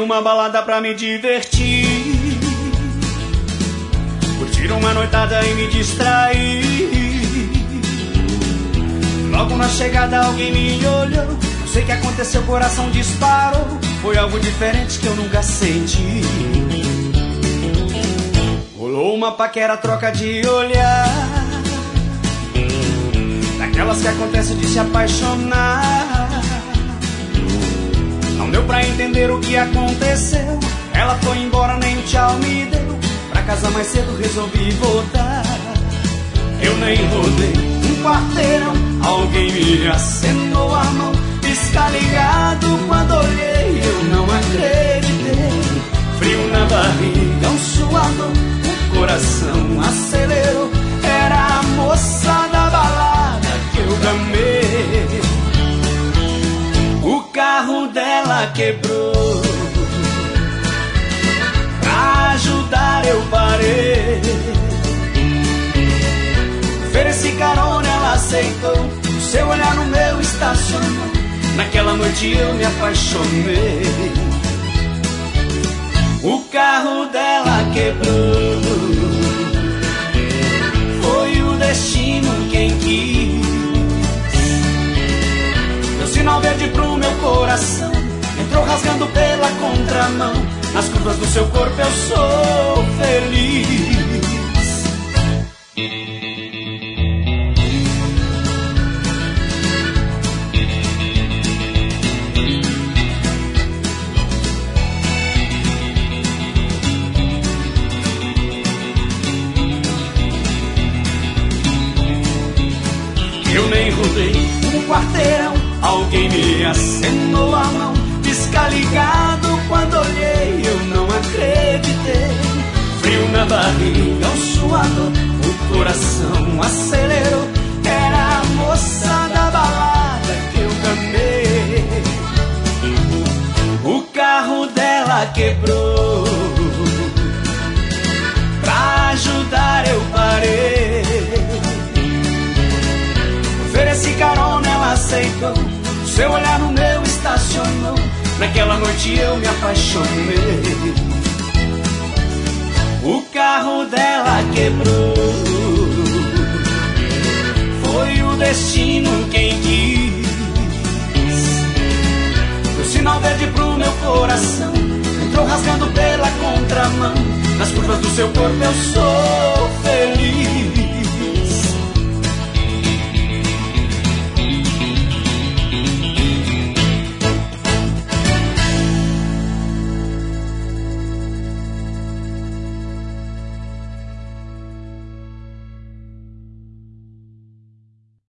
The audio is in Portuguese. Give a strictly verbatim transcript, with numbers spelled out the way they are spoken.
numa balada pra me divertir, curtir uma noitada e me distrair. Logo na chegada alguém me olhou, não sei o que aconteceu, o coração disparou. Foi algo diferente que eu nunca senti. Rolou uma paquera, troca de olhar, daquelas que acontece de se apaixonar. Não deu pra entender o que aconteceu, ela foi embora, nem tchau me deu. Pra casa mais cedo resolvi voltar. Eu nem rodei um quarteirão, alguém me acenou a mão. Pisca ligado, quando olhei eu não acreditei. Frio na barriga, um suador, o coração acelerou. Era a moça da balada que eu gamei. O carro dela quebrou, pra ajudar eu parei. Ofereci carona, ela aceitou, o seu olhar no meu estacionou. Naquela noite eu me apaixonei. O carro dela quebrou, foi o destino quem quis. Deu sinal verde pro meu coração, entrou rasgando pela contramão. Nas curvas do seu corpo eu sou feliz. Eu nem rodei um quarteirão, alguém me acenou a mão. Pisca ligado, quando olhei eu não acreditei. Frio na barriga, um suador, o coração acelerou. Era a moça da balada que eu gamei. O carro dela quebrou, pra ajudar eu parei. Ofereci carona, ela aceitou, seu olhar no meu estacionou. Naquela noite eu me apaixonei. O carro dela quebrou, foi o destino quem quis. Deu sinal verde pro meu coração, entrou rasgando pela contramão. Nas curvas do seu corpo eu sou